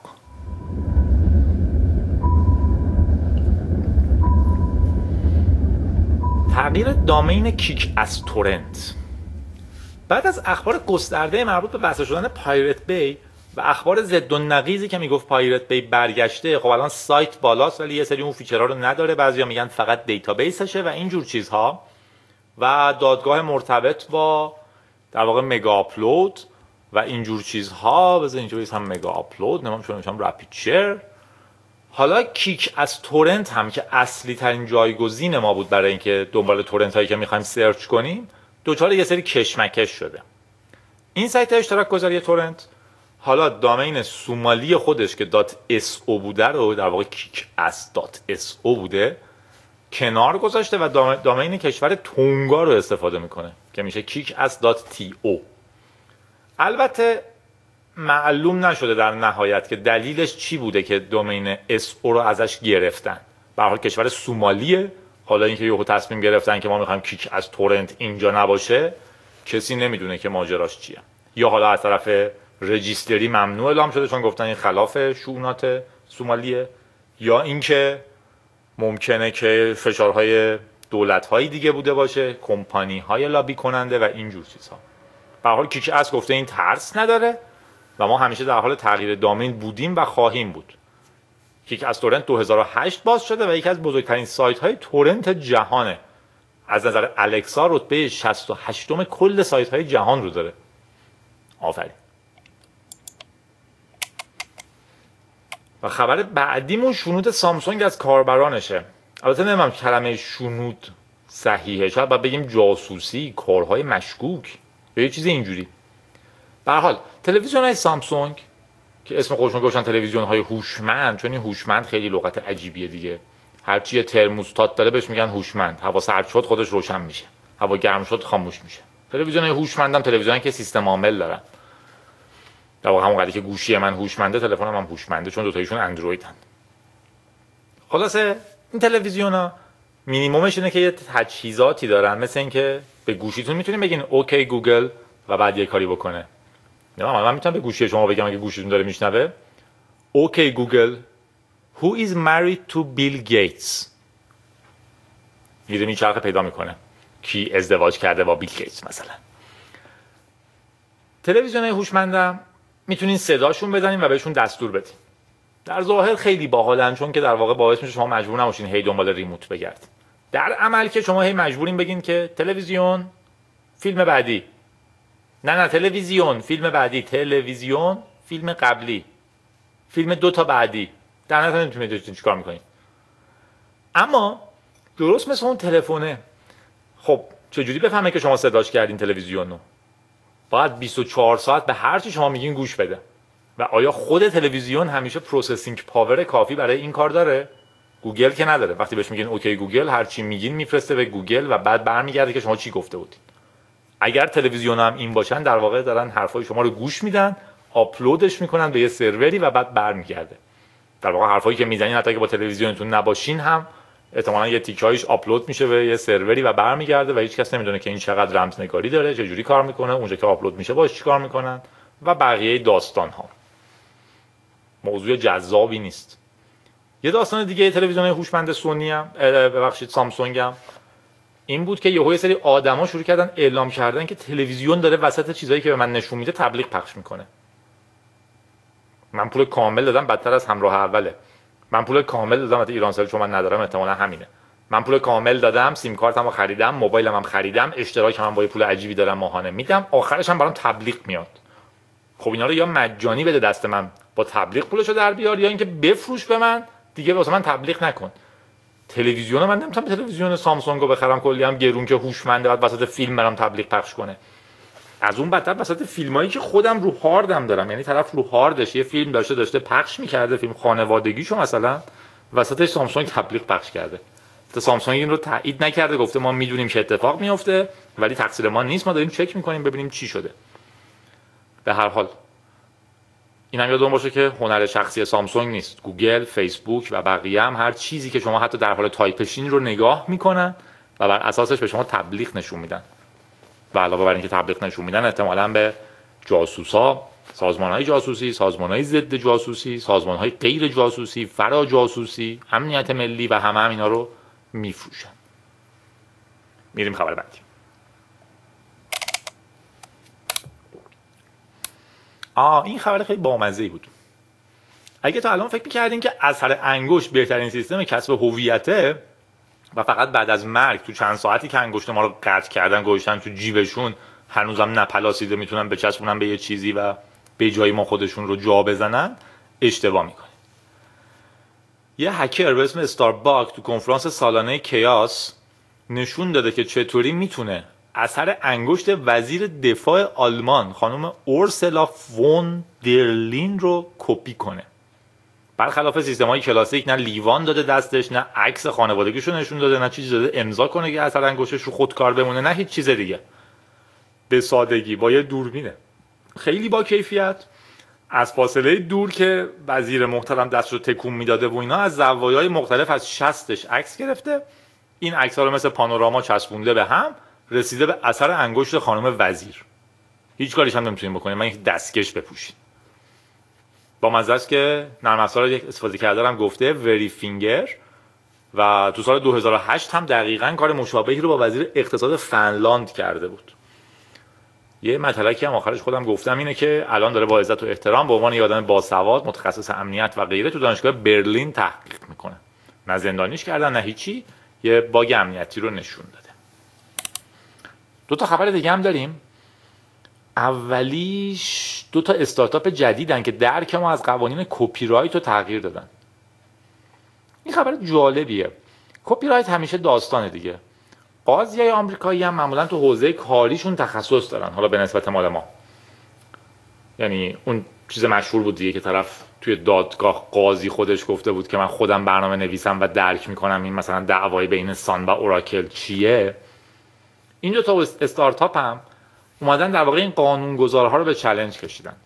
تغییر دامین کیک از تورنت. بعد از اخبار گسترده مربوط به بسته شدن پایرت بی و اخبار ضد و نقیضی که میگفت پایرت بی برگشته، خب الان سایت بالاست ولی یه سری اون فیچرها رو نداره، بعضیا میگن فقط دیتابیسشه و اینجور چیزها، و دادگاه مرتبط با در واقع مگا آپلود و اینجور چیزها. بذار اینجا هم مگا آپلود، نمام چون میشم رپید شیر. حالا کیک از تورنت هم که اصلی ترین جایگزین ما بود برای اینکه دنبال تورنت هایی که میخوایم سرچ کنیم، دوچار یه سری کشمکش شده. این سایت اشتراک گذاری تورنت حالا دامین سومالی خودش که .so بوده رو، در واقع کیک از .so بوده، کنار گذاشته و دامین کشور تونگا رو استفاده میکنه که میشه کیک از .to. البته معلوم نشده در نهایت که دلیلش چی بوده که دومین اس او رو ازش گرفتن. به هر حال کشور سومالیه، حالا اینکه یهو تصمیم گرفتن که ما میخوایم کیک از تورنت اینجا نباشه، کسی نمیدونه که ماجراش چیه. یا حالا از طرف رجیستری ممنوع اعلام شده چون گفتن این خلاف شؤونات سومالیه، یا اینکه ممکنه که فشارهای دولت‌های دیگه بوده باشه، کمپانی‌های لابی کننده و اینجور چیزها. به هر حال کیک اس گفته این ترس نداره و ما همیشه در حال تغییر دامین بودیم و خواهیم بود. کیک اس تورنت دو هزار و هشت باز شده و یکی از بزرگترین سایت‌های تورنت جهانه. از نظر الکسا رتبه شصت و هشتم کل سایت‌های جهان رو داره. آفرین. و خبر بعدیمون شنود سامسونگ از کاربرانشه. البته نمیدونم کلمه شنود صحیحه، شاید باید بگیم جاسوسی، کارهای مشکوک یا یه چیز اینجوری. به هر حال تلویزیون‌های سامسونگ که اسم خودشون گذاشتن تلویزیون‌های هوشمند، چون این هوشمند خیلی لغت عجیبیه دیگه. هرچی ترموستات داره بهش میگن هوشمند. هوا سرد شد خودش روشن میشه، هوا گرم شد خاموش میشه. تلویزیون‌های هوشمندم تلویزیونی که سیستم عامل دارن. در واقع همون قضیه که گوشی من هوشمنده، تلفنم هم هوشمنده، چون دو تایشون اندرویدن. خلاصه این تلویزیونا مینیممش اینه که یه تجهیزاتی دارن، مثل اینکه به گوشیتون میتونین بگین اوکی گوگل و بعد یه کاری بکنه. نه من میتونم به گوشی شما بگم اگه گوشیتون داره میشنوه اوکی گوگل who is married to Bill Gates، میره میچرخه پیدا میکنه کی ازدواج کرده با بیل گیتس مثلا. تلویزیونای هوشمندم میتونین صداشون بزنین و بهشون دستور بدین. در ظاهر خیلی باحالن چون که در واقع باعث میشه شما مجبور نباشین هی دنبال ریموت بگردید. در عمل که شما هی مجبورین بگین که تلویزیون فیلم بعدی، نه نه تلویزیون فیلم بعدی، تلویزیون فیلم قبلی، فیلم دو تا بعدی، در نهایت نمیتونید چیکار میکنین. اما درست مثل اون تلفونه، خب چجوری بفهمه که شما صداش کردین تلویزیونو؟ باید بیست و چهار ساعت به هر چی شما میگین گوش بده. و آیا خود تلویزیون همیشه پروسسینگ پاور کافی برای این کار داره؟ گوگل که نداره. وقتی بهش میگین اوکی گوگل، هر چی میگین میفرسته به گوگل و بعد برمیگرده که شما چی گفته بودین. اگر تلویزیون هم این باشن، در واقع دارن حرفای شما رو گوش میدن، آپلودش میکنن به یه سروری و بعد برمیگرده. در واقع حرفایی که میزنین حتی که با تلویزیونتون نباشین هم احتمالاً یه تیکه‌ایش آپلود میشه به یه سروری و برمیگرده و هیچ کس نمیدونه که این چقدر رمزنگاری داره، چه جوری کار میکنه، اونجا که آپلود میشه باش چیکار میکنن و بقیه داستان ها. موضوع جذابی نیست. یه داستان دیگه تلویزیون هوشمند سونی هم ببخشید سامسونگ هم این بود که یهو یه سری آدما شروع کردن اعلام کردن که تلویزیون داره وسط چیزایی که به من نشون میده تبلیغ پخش میکنه. من پول کامل دادم، بدتر از همراه اوله. من پول کامل دادم، البته ایرانسل چون من ندارم احتمالاً همینه. من پول کامل دادم، سیم کارتمو خریدم، موبایلم هم خریدم، اشتراکم هم با یه پول عجیبی دارم ماهانه میدم، آخرش هم برام تبلیغ میاد. خب اینا رو یا مجانی بده دست من با تبلیغ پولشو در بیار، یا اینکه بفروش به من دیگه، واسه من تبلیغ نکن. تلویزیون من نمیتونم تلویزیون سامسونگو بخرم کلی هم گرون که هوشمنده بعد وسط فیلم برام تبلیغ پخش کنه. از اون بدتر وسط فیلمایی که خودم رو هاردم دارم، یعنی طرف رو هاردش یه فیلم داشته داشته پخش می‌کرده، فیلم خانوادگیشو مثلا وسطش سامسونگ تبلیغ پخش کرده. تا سامسونگ این رو تایید نکرده، گفته ما میدونیم که اتفاق میفته ولی تقصیر ما نیست، ما داریم چک می‌کنیم ببینیم چی شده. به هر حال این هم یادتون باشه که هنر شخصی سامسونگ نیست. گوگل، فیسبوک و بقیه هم هر چیزی که شما حتی در حال تایپشین رو نگاه میکنن و بر اساسش به شما تبلیغ نشون میدن. و علاوه بر اینکه تبلیغ نشون میدن، احتمالاً به جاسوسا، سازمان‌های جاسوسی، سازمان‌های ضد جاسوسی، سازمان‌های غیر جاسوسی، فرا جاسوسی، امنیت ملی و همه هم اینا رو میفروشن. میریم خبر بعدی. آه این خبر خیلی بامزه‌ای بود. اگه تا الان فکر می‌کردین که اثر انگشت بهترین سیستم کسب هویته و فقط بعد از مرگ تو چند ساعتی که انگشت ما رو قطع کردن گذاشتن تو جیبشون هنوزم نپلاسیده میتونن بچسبونن به یه چیزی و به جای ما خودشون رو جا بزنن، اشتباه میکنه. یه هکر به اسم استارباک تو کنفرانس سالانه کیاس نشون داده که چطوری میتونه اثر انگشت وزیر دفاع آلمان خانم اورسلا فون درلین رو کپی کنه. برخلاف سیستم‌های کلاسیک نه لیوان داده دستش، نه عکس خانوادگیشو نشون داده، نه چیزی داده امضا کنه که اثر انگشتش رو خودکار بمونه، نه هیچ چیز دیگه. به سادگی با یه دوربینه خیلی با کیفیت از فاصله دور که وزیر محترم دستشو تکون میداده و اینا، از زوایای مختلف از شستش عکس گرفته، این عکس‌ها رو مثل پانوراما چسبونده به هم، رسیده به اثر انگشت خانم وزیر. هیچ کاریش هم نمیتونین بکنین، من یک دستکش بپوشین. با مزه است که نرم افزار یک استفاده کرده هم گفته وری فینگر و تو سال دو هزار و هشت هم دقیقاً کار مشابهی رو با وزیر اقتصاد فنلاند کرده بود. یه مطلبی هم آخرش خودم گفتم اینه که الان داره با عزت و احترام به عنوان یه آدم باسواد متخصص امنیت و غیره تو دانشگاه برلین تحقیق میکنه. نه زندانیش کردن نه هیچی، یه باگ امنیتی رو نشون داده. دو تا خبر دیگه هم داریم. اولیش دو تا استارتاپ جدیدن که درک ما از قوانین کپی رایت رو تغییر دادن. این خبر جالبیه. کپی رایت همیشه داستانه دیگه. قاضیای آمریکایی هم معمولا تو حوزه کاریشون تخصص دارن، حالا به نسبت مال ما. یعنی اون چیز مشهور بود دیگه که طرف توی دادگاه قاضی خودش گفته بود که من خودم برنامه نویسم و درک میکنم این مثلا دعوای بین سان و اوراکل چیه. این دو تا استارتاپ هم اومدن در واقع این قانونگذارها رو به چالش کشیدن.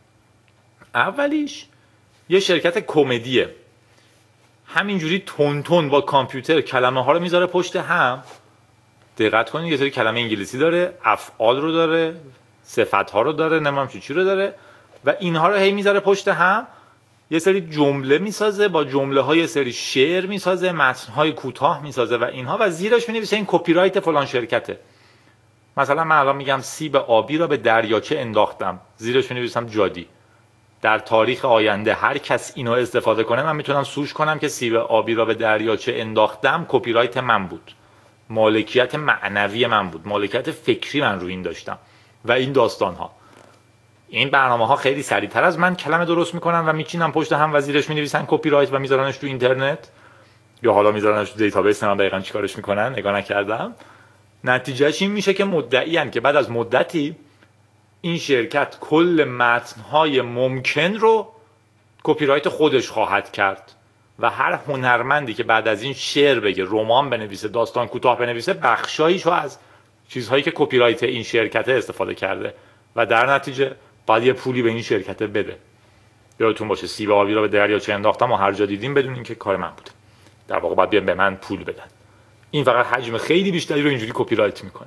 اولیش یه شرکت کمدیه، همینجوری تون تون با کامپیوتر کلمه ها رو میذاره پشت هم. دقت کنید یه سری کلمه انگلیسی داره، افعال رو داره، صفت ها رو داره، نمیدونم چی چی رو داره و اینها رو هی میذاره پشت هم. یه سری جمله میسازه، با جمله های سری شعر میسازه، متن های کوتاه میسازه و اینها و زیرش مینویسه این کپی رایت فلان شرکته. مثلا من الان میگم سیب آبی را به دریاچه انداختم، زیرش مینویسم جادی. در تاریخ آینده هر کس اینو استفاده کنه من میتونم سوش کنم که سیب آبی را به دریاچه انداختم کپی رایت من بود، مالکیت معنوی من بود، مالکیت فکری من رو این داشتم و این داستان ها. این برنامه ها خیلی سریعتر از من کلمه درست میکنن و میچینن پشت هم و زیرش مینویسن کپی رایت و میذارنش تو اینترنت یا حالا میذارنش تو دیتابیس. من دقیقاً چیکارش میکنن نگاه نکردم. نتیجهش این میشه که مدعی ان که بعد از مدتی این شرکت کل متن‌های ممکن رو کپی رایت خودش خواهد کرد و هر هنرمندی که بعد از این شعر بگه، رمان بنویسه، داستان کوتاه بنویسه، بخشایشو از چیزهایی که کپی رایت این شرکت استفاده کرده و در نتیجه باید یه پولی به این شرکت بده. یادتون باشه سیب آبی رو به دریاچه انداختم و هر جا دیدیم بدون اینکه کار من بوده. در واقع باید بیان به من پول بدن. این فقط حجم خیلی بیشتری رو اینجوری کپی رایت میکنه.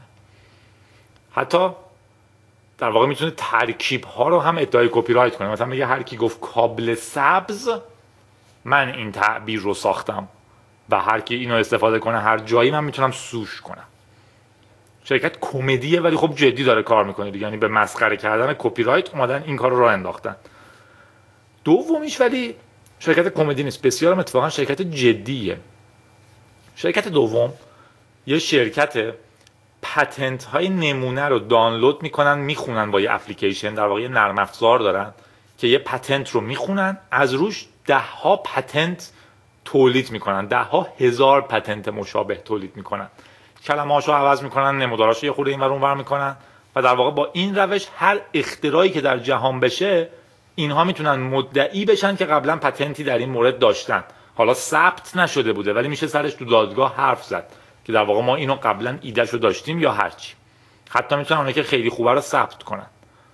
حتی در واقع میتونه ترکیب ها رو هم ادعای کپی رایت کنه. مثلا میگه هر کی گفت کابل سبز من این تعبیر رو ساختم و هر کی اینو استفاده کنه هر جایی من میتونم سوش کنم. شرکت کمدیه ولی خب جدی داره کار میکنه دیگه، یعنی به مسخره کردن کپی رایت اومدن این کار رو راه انداختن. دومیش ولی شرکت کمدی نیست، بسیار اتفاقا شرکت جدیه. شرکت دوم یه شرکت پتنت های نمونه رو دانلود میکنن میخونن با یه اپلیکیشن، در واقع یه نرم افزار دارن که یه پتنت رو میخونن از روش ده ها پتنت تولید میکنن، ده ها هزار پتنت مشابه تولید میکنن، کلمه هاشو عوض میکنن، نموداراشو یه خورده این ور اون ور میکنن و در واقع با این روش هر اختراعی که در جهان بشه اینها میتونن مدعی بشن که قبلا پتنتی در این مورد داشتن. حالا ثبت نشده بوده ولی میشه سرش تو دادگاه حرف زد که در واقع ما اینو قبلا ایدهشو داشتیم یا هرچی. حتی میتونن اونایی که خیلی خوبه رو ثبت کنن.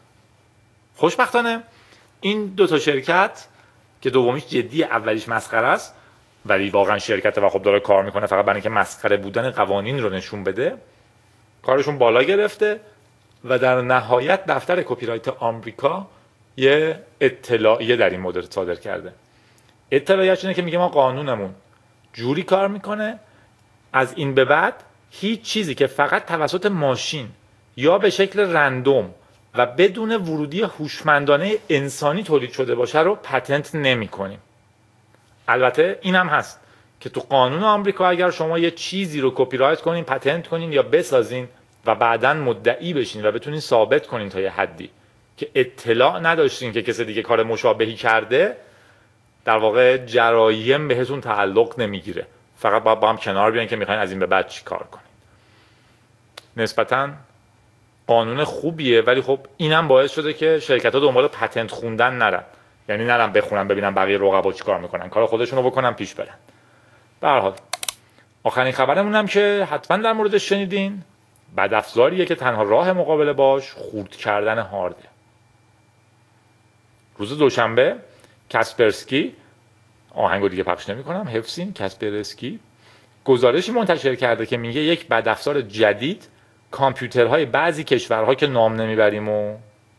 خوشبختانه این دو تا شرکت که دومیش جدی اولیش مسخره است ولی واقعا شرکت و خب داره کار میکنه فقط برای اینکه مسخره بودن قوانین رو نشون بده، کارشون بالا گرفته و در نهایت دفتر کپی رایت آمریکا یه اطلاعیه در این مورد صادر کرده. اطلاعیه‌اش اینه که میگه ما قانونمون جوری کار میکنه از این به بعد هیچ چیزی که فقط توسط ماشین یا به شکل رندوم و بدون ورودی هوشمندانه انسانی تولید شده باشه رو پتنت نمی کنیم. البته این هم هست که تو قانون آمریکا اگر شما یه چیزی رو کپی رایت کنین، پتنت کنین یا بسازین و بعداً مدعی بشین و بتونین ثابت کنین تا یه حدی که اطلاع نداشتین که کسی دیگه کار مشابهی کرده، در واقع جرایم بهتون تعلق نمیگیره. فقط باید با هم کنار بیان که میخواین از این به بعد چی کار کنین. نسبتاً قانون خوبیه ولی خب اینم باعث شده که شرکت‌ها دنبال پتنت خوندن نرن. یعنی نرن بخونن ببینن بقیه رقبا چی کار میکنن، کار خودشونو بکنن پیش برن. به هر حال آخرین خبرمون هم که حتما در موردش شنیدین، بدافزاریه که تنها راه مقابله باش خورد کردن هارده. روز دوشنبه کاسپرسکی، آهنگو دیگه پخش نمی‌کنم، حفظین، کاسپرسکی گزارشی منتشر کرده که میگه یک بدافزار جدید کامپیوترهای بعضی کشورها که نام نمیبریم و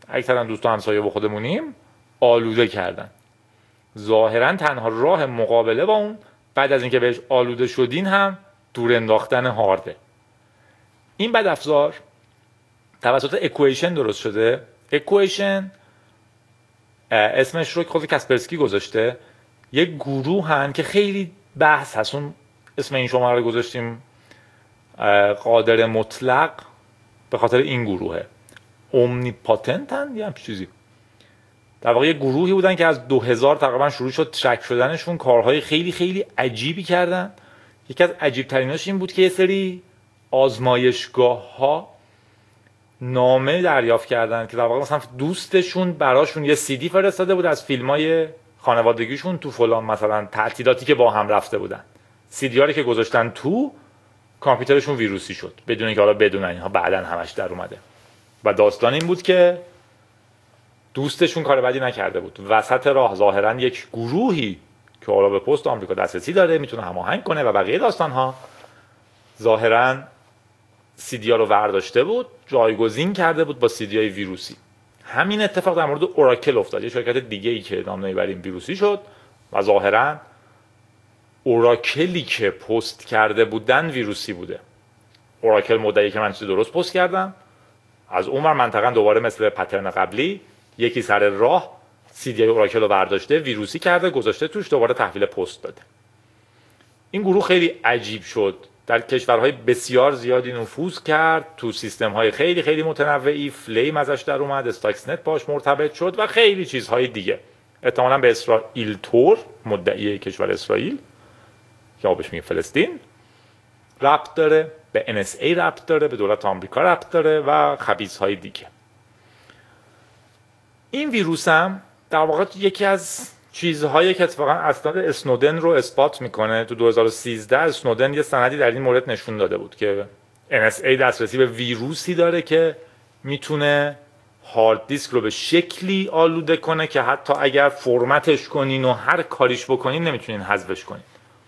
اکثرا دوست و همسایه با خودمونیم آلوده کردن. ظاهرا تنها راه مقابله با اون بعد از اینکه بهش آلوده شدین هم دور انداختن هارده. این بدافزار توسط اکویشن درست شده. اکویشن اسمش رو خود کاسپرسکی گذاشته. یک گروه هن که خیلی بحث هست، اون اسم این شماره رو گذاشتیم قادر مطلق به خاطر این گروهه. اومنیپاتنت هن یه همچین چیزی. در واقع یه گروهی بودن که از دو هزار تقریبا شروع شد ترک شدنشون، کارهای خیلی خیلی عجیبی کردن. یکی از عجیب تریناش این بود که یه سری آزمایشگاه ها نامه دریافت کردن که در واقع مثلا دوستشون براشون یه سی دی فرستاده بود از فیلمای خانوادگیشون تو فلان مثلا تعطیلاتی که با هم رفته بودن. سی دی ها رو که گذاشتن تو کامپیوترشون ویروسی شد بدون اینکه حالا بدون اینها بعدن همش در اومده. و داستان این بود که دوستشون کار بدی نکرده بود. وسط راه ظاهرا یک گروهی که حالا به پست آمریکا دسترسی داره میتونه هماهنگ کنه و بقیه داستان ها ظاهرا سی دی ها رو ورداشته بود جایگزین کرده بود با سی دی های ویروسی. همین اتفاق در مورد اوراکل افتاد، یه شرکت دیگه ای که نام نمیبریم ویروسی شد و ظاهرا اوراکلی که پست کرده بودن ویروسی بوده. اوراکل مدعی که من چیز درست پست کردم، از اونور منطقه دوباره مثل پترن قبلی یکی سر راه سی دی اوراکل رو برداشته ویروسی کرده گذاشته توش دوباره تحویل پست داده. این گروه خیلی عجیب شد، در کشورهای بسیار زیادی نفوذ کرد، تو سیستم‌های خیلی خیلی متنوعی، فلیم ازش در اومد، استاکسنت باش مرتبط شد و خیلی چیزهای دیگه. احتمالاً به اسرائیل تور مدعی کشور اسرائیل که آبش میگه فلسطین ربط داره، به ان اس ای ربط داره، به دولت آمریکا ربط داره و خبیث‌های دیگه. این ویروس هم در واقع یکی از چیزهایی که اتفاقا اسناد اسنودن رو اثبات میکنه. تو دو هزار و سیزده اسنودن یه سندی در این مورد نشون داده بود که ان اس ای دسترسی به ویروسی داره که میتونه هارد دیسک رو به شکلی آلوده کنه که حتی اگر فرمتش کنین و هر کاریش بکنین نمیتونین حذفش کنین.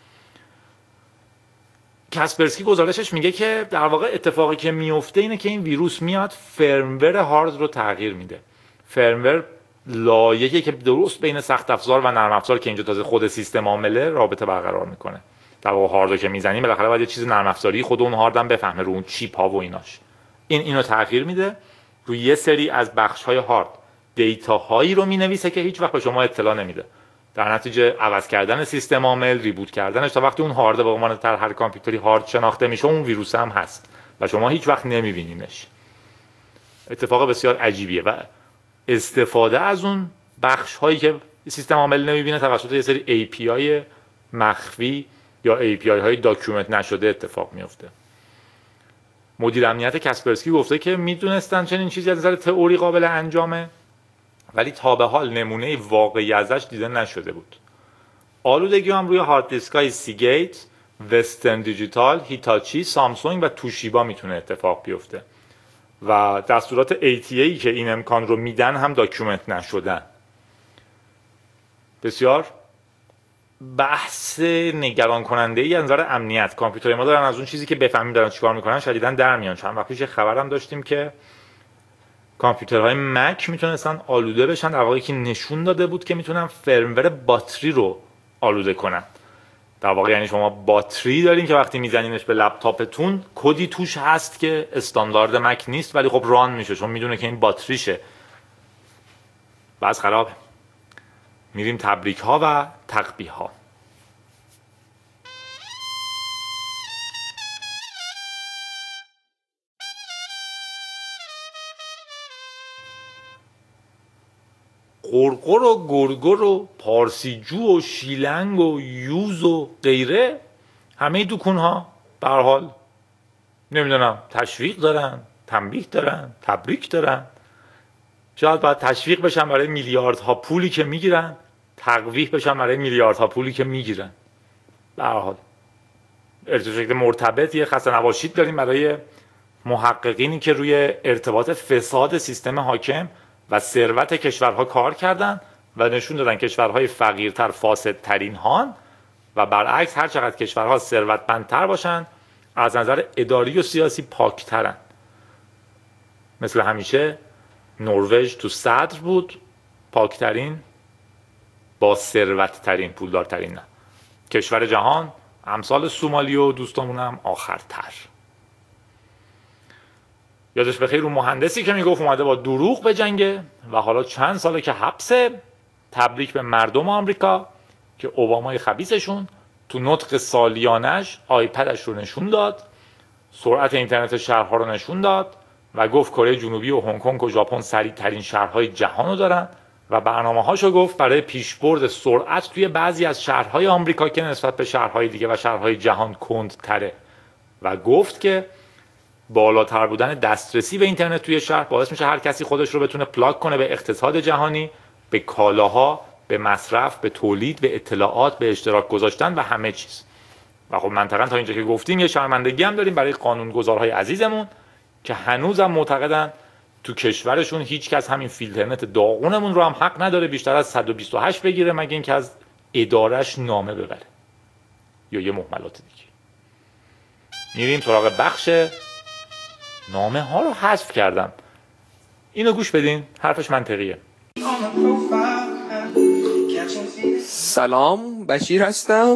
کاسپرسکی گزارشش میگه که در واقع اتفاقی که میفته اینه که این ویروس میاد فرمور هارد رو تغییر میده. فرمور لایه‌ای که درست بین سخت افزار و نرم افزار که اینجا تازه خود سیستم عامله رابطه برقرار میکنه. در واقع هاردو که میزنیم بالاخره باید یه چیز نرم افزاری خود اون هاردم بفهمه رو اون چیپ ها و ایناش. این اینو تغییر میده، روی یه سری از بخش های هارد دیتا هایی رو مینویسه که هیچ وقت به شما اطلاع نمیده. در نتیجه عوض کردن سیستم عامل، ریبوت کردنش تا وقتی اون هارد به عنوان در هر کامپیوتری هارد شناخته میشه اون ویروس هم هست و شما هیچ وقت نمیبینینش. اتفاق بسیار عجیبیه و استفاده از اون بخش هایی که سیستم عامل نمیبینه توسط یه سری ای پی آی مخفی یا ای پی آی های داکیومنت نشده اتفاق میفته. مدیر امنیت کاسپرسکی گفته که میدونستن چنین چیزی از نظر تئوری قابل انجامه ولی تا به حال نمونه واقعی ازش دیده نشده بود. آلودگی هم روی هارد دیسک‌های سیگیت، وسترن دیجیتال، هیتاچی، سامسونگ و توشیبا میتونه اتفاق بیفته. و دستورات ای تی ای که این امکان رو میدن هم داکیومنت نشدن. بسیار بحث نگران کننده ای از نظر امنیت. کامپیوتر ما دارن از اون چیزی که بفهمیم دارن چیکار میکنن شدیداً در میان. چند وقت پیش خبرم داشتیم که کامپیوترهای مک میتونستن آلوده بشن، در واقع که نشون داده بود که میتونن فرمور باتری رو آلوده کنن. در واقع یعنی شما باتری دارین که وقتی میزنینش به لپتاپتون کدی توش هست که استاندارد مک نیست ولی خب ران میشه چون میدونه که این باتریشه. بس خراب. میریم تبریک ها و تقبیح ها. قرقر و گرگر و پارسیجو و شیلنگ و یوز و غیره همه دکون ها به هر حال نمیدونم تشویق دارن، تنبیه دارن، تبریک دارن. شاید باید تشویق بشن برای میلیاردها پولی که میگیرن، تقویح بشن برای میلیاردها پولی که میگیرن. به هر حال ارتباط مرتبط یه خسته نباشید داریم برای محققینی که روی ارتباط فساد سیستم حاکم و ثروت کشورها کار کردن و نشون دادن کشورهای فقیرتر فاسدترین هان و برعکس هر چقدر کشورها ثروتمندتر باشن از نظر اداری و سیاسی پاکترن. مثل همیشه نروژ تو صدر بود، پاکترین، با ثروتترین، پولدارترین نه. کشور جهان امثال سومالی و دوستامونم آخرتر. یادش بخیر اون مهندسی که میگفت اومده با دروغ به جنگه و حالا چند ساله که حبسه. تبریک به مردم آمریکا که اوبامای خبیثشون تو نطق سالیانش آیپدش رو نشون داد، سرعت اینترنت شهرها رو نشون داد و گفت کره جنوبی و هنگ کنگ و ژاپن سریع ترین شهرهای جهان رو دارن و برنامه هاشو گفت برای پیشبرد سرعت توی بعضی از شهرهای آمریکا که نسبت به شهرهای دیگه و شهرهای جهان کندتره و گفت که بالاتر بودن دسترسی به اینترنت توی شهر باعث میشه هر کسی خودش رو بتونه پلاگ کنه به اقتصاد جهانی، به کالاها، به مصرف، به تولید، به اطلاعات، به اشتراک گذاشتن و همه چیز. و خب منطقاً تا اینجا که گفتیم یه شرمندگی هم داریم برای قانونگذارهای عزیزمون که هنوزم معتقدن تو کشورشون هیچ کس همین فیلترنت داغونمون رو هم حق نداره بیشتر از صد و بیست و هشت بگیره مگه اینکه از ادارش نامه ببره یا یه مهملات دیگه. میریم سراغ بخش نامه ها رو حذف کردم. اینو گوش بدین، حرفش منطقیه. سلام، بشیر هستم.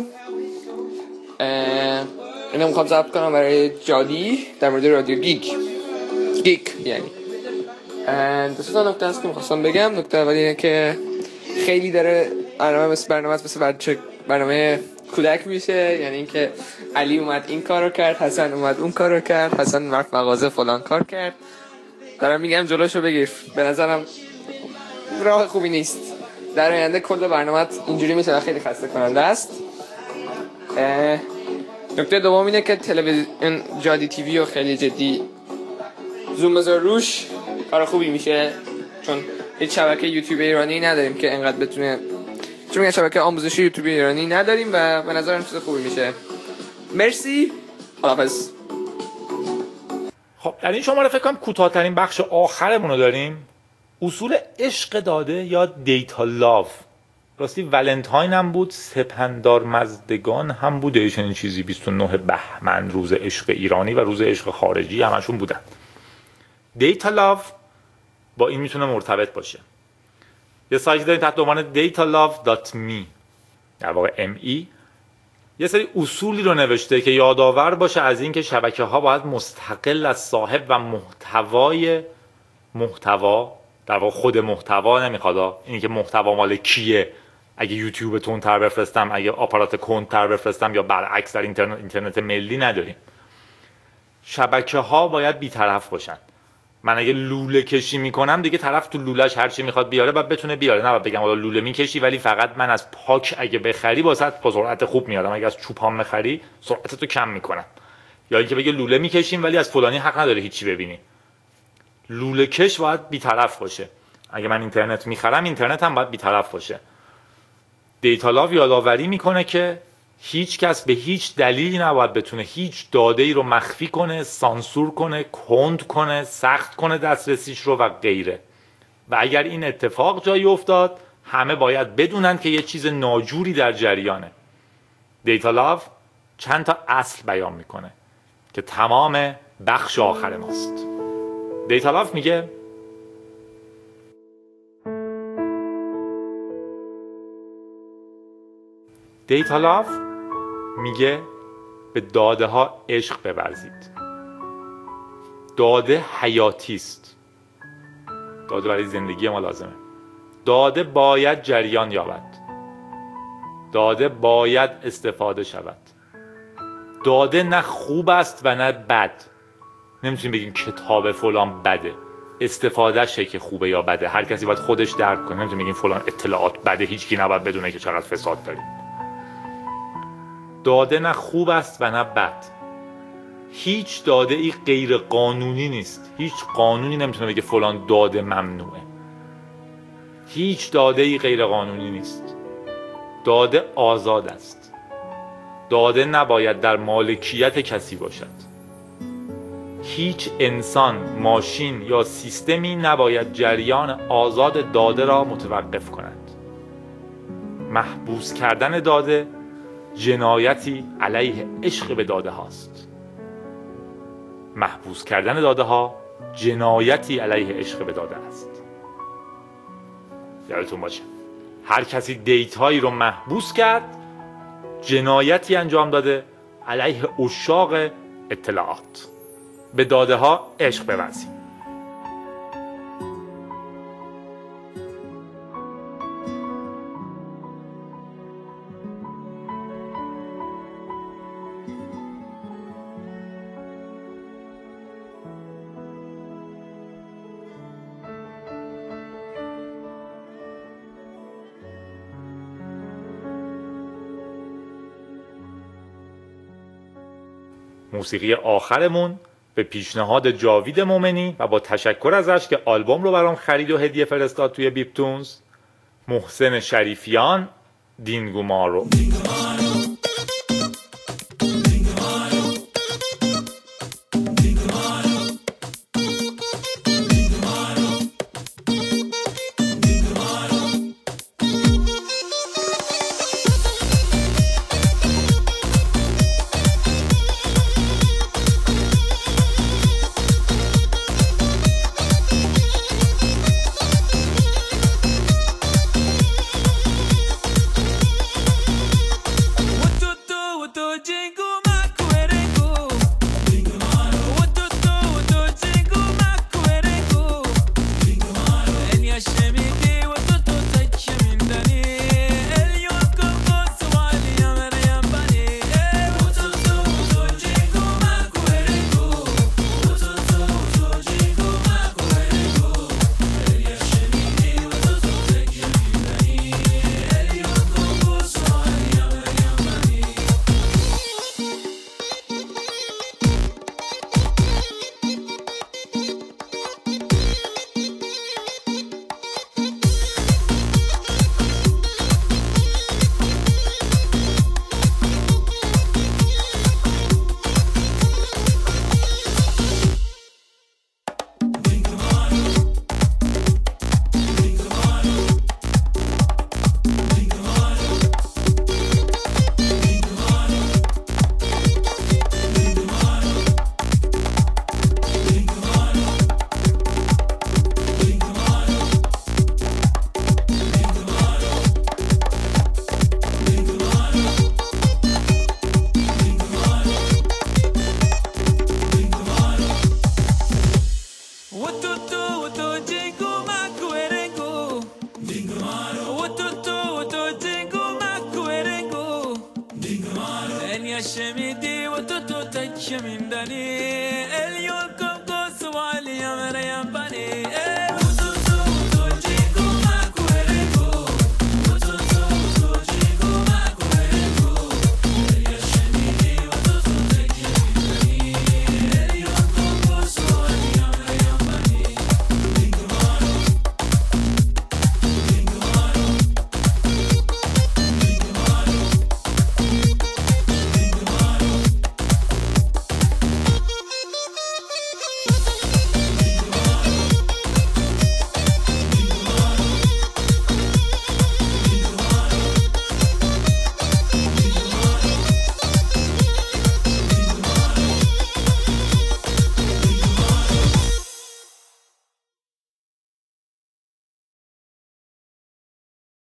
اینو میخوام ضبط کنم برای جادی در مورد رادیو گیک گیک یعنی دو تا نکته هست که میخواستم بگم. نکته اولی اینه که خیلی داره برنامه مثل برنامه مثل بچه برنامه کودک میشه، یعنی اینکه علی اومد این کارو کرد، حسن اومد اون کارو کرد، حسن رفت مغازه فلان کار کرد. دارم میگم جلوشو بگیر، به نظرم راه خوبی نیست. در آینده کل برنامه اینجوری میشه و خیلی خسته کننده است. نکته دوم اینه که تلویزیون جادی تیوی رو خیلی جدی زوم بذار روش، کار خوبی میشه چون هیچ شبکه یوتیوب ایرانی نداریم که انقدر بتونه، چون میگن شبکه آموزشی یوتیوب ایرانی نداریم و به نظرم چیز خوبی میشه. مرسی، خداحافظ. خب در این شماره فکر کنم کوتاه‌ترین بخش آخرمون رو داریم. اصول عشق داده یا دیتا لاو. راستی ولنتاین هم بود، سپندار مزدگان هم بود، چنین چیزی. بیست و نه بهمن روز عشق ایرانی و روز عشق خارجی همشون بودن. دیتا لاو با این میتونه مرتبط باشه. یه سایت داریم تحت عنوان دیتا لاو دات می، در واقع ام ای. یه سری اصولی رو نوشته که یادآور باشه از این که شبکه ها باید مستقل از صاحب و محتوای محتوا، در واقع خود محتوا نمیخواد، اینی که محتوا مال کیه، اگه یوتیوب تندتر بفرستم، اگه آپارات کندتر بفرستم یا برعکس در اینترنت اینترنت ملی نداریم. شبکه ها باید بی‌طرف باشن. من اگه لوله کشی میکنم دیگه طرف تو لولهش هر چی میخواد بیاره بعد بتونه بیاره، نه بگم حالا لوله میکشی ولی فقط من از پاک اگه بخری واسط با سرعت خوب میارم، اگه از چوپان بخری سرعتتو کم میکنم. یا اینکه بگه لوله میکشیم ولی از فلانی حق نداره هیچی ببینی. لوله کش باید بی‌طرف باشه. اگه من اینترنت میخرم اینترنت هم باید بی‌طرف باشه. دیتا لاو یادآوری میکنه که هیچ کس به هیچ دلیلی نباید بتونه هیچ داده‌ای رو مخفی کنه، سانسور کنه، کند کنه، سخت کنه دسترسیش رو و غیره. و اگر این اتفاق جایی افتاد همه باید بدونن که یه چیز ناجوری در جریانه. دیتا لاو چند تا اصل بیان میکنه که تمام بخش آخر ماست. دیتا لاو میگه دیتا لاو میگه به داده ها عشق بورزید. داده حیاتی است. داده برای زندگی ما لازمه. داده باید جریان یابد. داده باید استفاده شود. داده نه خوب است و نه بد. نمیتونیم بگیم کتاب فلان بده، استفادهشه که خوبه یا بده. هر کسی باید خودش درک کنه. نمیتونیم بگیم فلان اطلاعات بده، هیچکی نباید بدونه که چقدر فساد داریم. داده نه خوب است و نه بد. هیچ داده ای غیر قانونی نیست. هیچ قانونی نمیتونه بگه فلان داده ممنوعه. هیچ داده ای غیر قانونی نیست. داده آزاد است. داده نباید در مالکیت کسی باشد. هیچ انسان، ماشین یا سیستمی نباید جریان آزاد داده را متوقف کند. محبوس کردن داده جنایتی علیه عشق به داده هاست. محبوس کردن داده ها جنایتی علیه عشق به داده است. یادتون باشه هر کسی دیتایی رو محبوس کرد جنایتی انجام داده علیه عشاق اطلاعات. به داده ها عشق بورزید. موسیقی آخرمون به پیشنهاد جاوید مومنی و با تشکر ازش که آلبوم رو برام خرید و هدیه فرستاد توی بیپتونز، محسن شریفیان، دینگومارو. شمیدی و تو تو تک شمیندنی الیون